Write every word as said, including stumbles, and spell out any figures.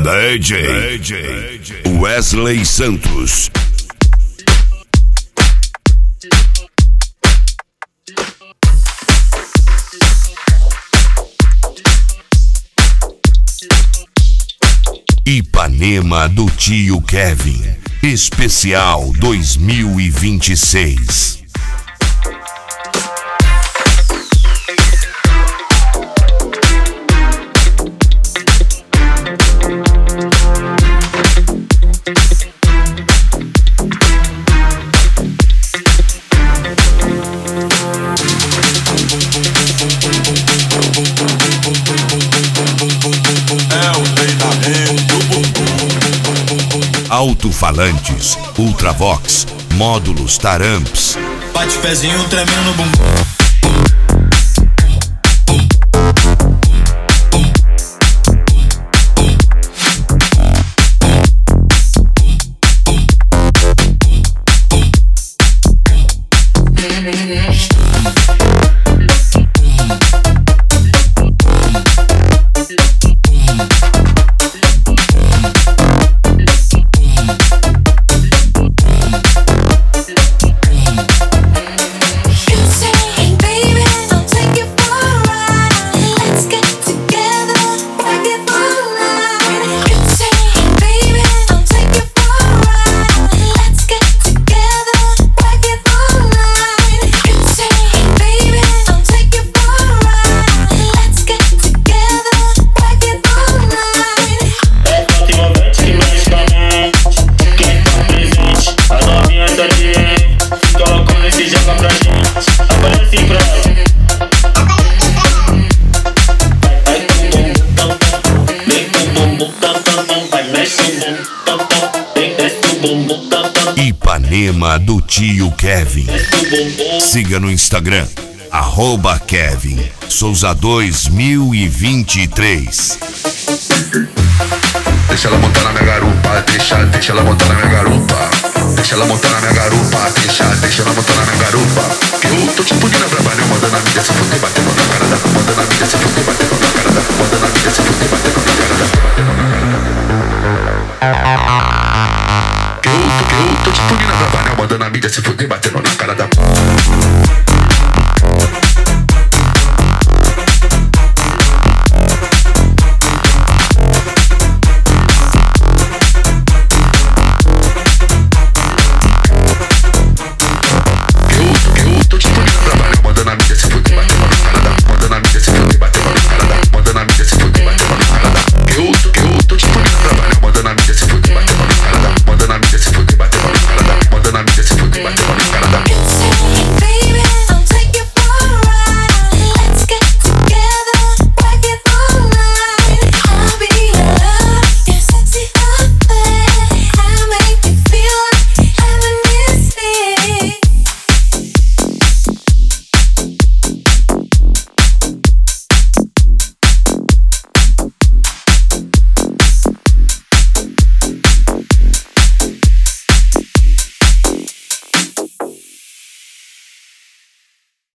D J, D J Wesley Santos. Ipanema do Tio Kevin, especial dois mil e vinte e seis. Alto-falantes, Ultravox, módulos Taramps. Bate pezinho tremendo no bumbum. Ipanema do Tio Kevin. Siga no Instagram, arroba Kevin Souza dois mil e vinte e três. Deixa ela montar na minha garupa, deixa, deixa ela montar na minha garupa. Deixa ela montar na minha garupa, deixa, deixa ela montar na minha garupa. Eu tô tipo de braba, mandando a mídia se fuder, batendo na cara da. Mandando a mídia se fuder, batendo na cara da. Mandando a mídia se fuder, batendo na cara da. Eu tô, eu tô tipo de braba, mandando a mídia se fuder, batendo na cara da.